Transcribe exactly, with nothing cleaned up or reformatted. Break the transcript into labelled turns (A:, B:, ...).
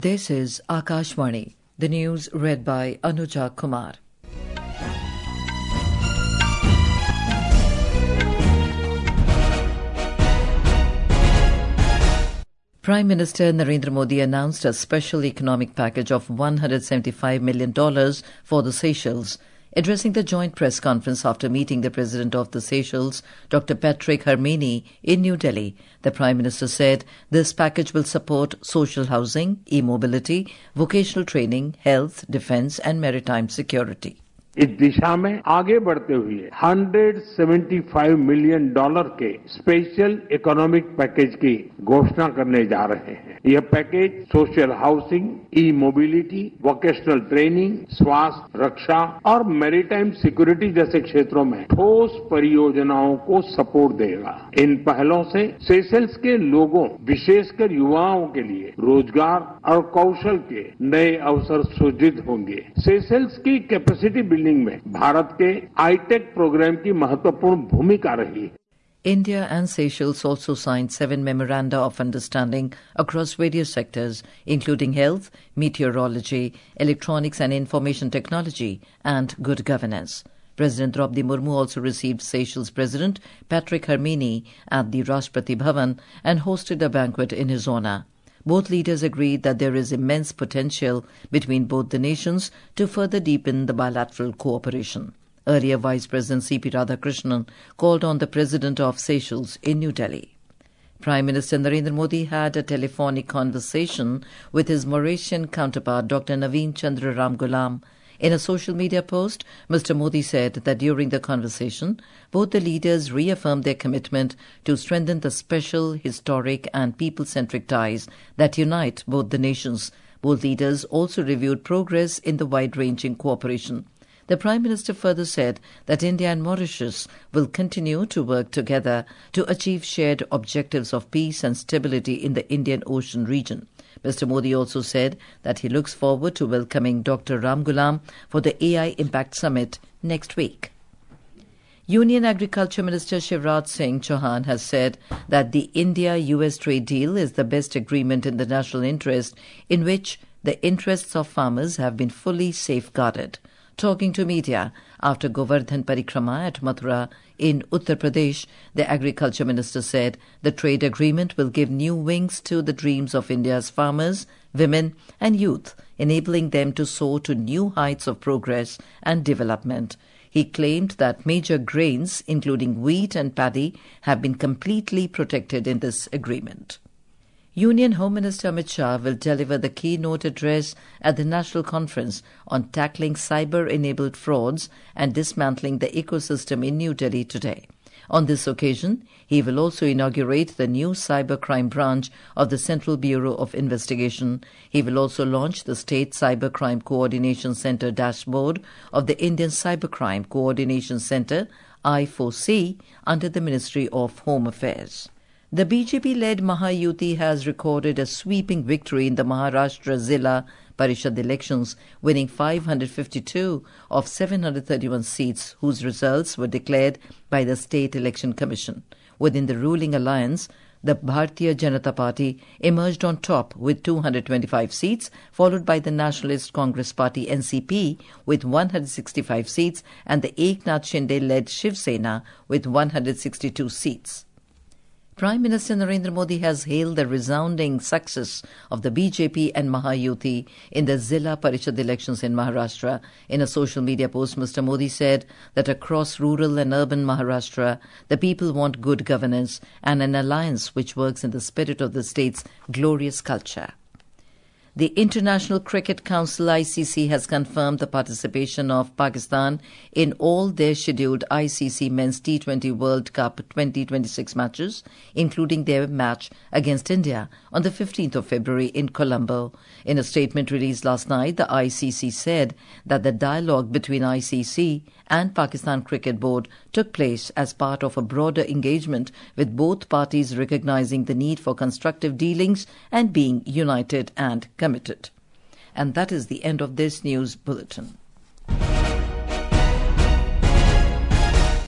A: This is Akashvani. The news read by Anuja Kumar. Prime Minister Narendra Modi announced a special economic package of one hundred seventy-five million dollars for the Seychelles. Addressing the joint press conference after meeting the President of the Seychelles, Doctor Patrick Hermini, in New Delhi, the Prime Minister said this package will support social housing, e-mobility, vocational training, health, defence and maritime security.
B: इस दिशा में आगे बढ़ते हुए एक सौ पचहत्तर million dollar के special economic package की घोषणा करने जा रहे हैं। यह package social housing, E mobility, vocational training, स्वास्थ्य, रक्षा और मैरीटाइम सिक्योरिटी जैसे क्षेत्रों में ठोस परियोजनाओं को सपोर्ट देगा। इन पहलों से सेशल्स के लोगों, विशेषकर युवाओं के लिए रोजगार और कौशल के नए अवसर सृजित होंगे। सेशल्स की कैपेसिटी बिल्डिंग में भारत के आई-टेक प्रोग्राम की महत्वपूर्ण भूमिका रही।
A: India and Seychelles also signed seven memoranda of understanding across various sectors, including health, meteorology, electronics and information technology, and good governance. President Draupadi Murmu also received Seychelles President Patrick Hermini at the Rashtrapati Bhavan and hosted a banquet in his honour. Both leaders agreed that there is immense potential between both the nations to further deepen the bilateral cooperation. Earlier, Vice President C P Radhakrishnan called on the President of Seychelles in New Delhi. Prime Minister Narendra Modi had a telephonic conversation with his Mauritian counterpart Doctor Naveen Chandra Ramgoolam. In a social media post, Mister Modi said that during the conversation, both the leaders reaffirmed their commitment to strengthen the special, historic and people-centric ties that unite both the nations. Both leaders also reviewed progress in the wide-ranging cooperation. The Prime Minister further said that India and Mauritius will continue to work together to achieve shared objectives of peace and stability in the Indian Ocean region. Mister Modi also said that he looks forward to welcoming Doctor Ramgoolam for the A I Impact Summit next week. Union Agriculture Minister Shivraj Singh Chauhan has said that the India-U S trade deal is the best agreement in the national interest in which the interests of farmers have been fully safeguarded. Talking to media after Govardhan Parikrama at Mathura in Uttar Pradesh, the Agriculture Minister said the trade agreement will give new wings to the dreams of India's farmers, women and youth, enabling them to soar to new heights of progress and development. He claimed that major grains, including wheat and paddy, have been completely protected in this agreement. Union Home Minister Amit Shah will deliver the keynote address at the National Conference on Tackling Cyber-Enabled Frauds and Dismantling the Ecosystem in New Delhi today. On this occasion, he will also inaugurate the new cybercrime branch of the Central Bureau of Investigation. He will also launch the State Cybercrime Coordination Centre dashboard of the Indian Cybercrime Coordination Centre, I four C, under the Ministry of Home Affairs. The B J P-led Mahayuti has recorded a sweeping victory in the Maharashtra Zilla Parishad elections, winning five hundred fifty-two of seven hundred thirty-one seats, whose results were declared by the State Election Commission. Within the ruling alliance, the Bharatiya Janata Party emerged on top with two hundred twenty-five seats, followed by the Nationalist Congress Party N C P with one hundred sixty-five seats and the Eknath Shinde-led Shiv Sena with one hundred sixty-two seats. Prime Minister Narendra Modi has hailed the resounding success of the B J P and Mahayuti in the Zilla Parishad elections in Maharashtra. In a social media post, Mister Modi said that across rural and urban Maharashtra, the people want good governance and an alliance which works in the spirit of the state's glorious culture. The International Cricket Council I C C has confirmed the participation of Pakistan in all their scheduled I C C Men's T twenty World Cup twenty twenty-six matches, including their match against India on the fifteenth of February in Colombo. In a statement released last night, the I C C said that the dialogue between I C C and Pakistan Cricket Board took place as part of a broader engagement with both parties recognizing the need for constructive dealings and being united and committed. And that is the end of this news bulletin.